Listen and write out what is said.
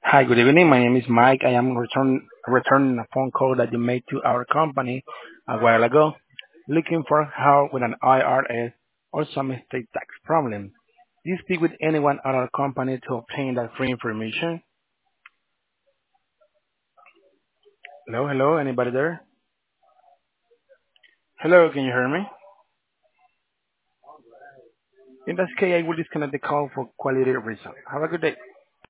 Hi, good evening. My name is Mike. I am returning a phone call that you made to our company a while ago, looking for help with an IRS or some estate tax problem. Do you speak with anyone at our company to obtain that free information? Hello, hello, anybody there? Hello, can you hear me? In that case, I will disconnect the call for quality reasons. Have a good day.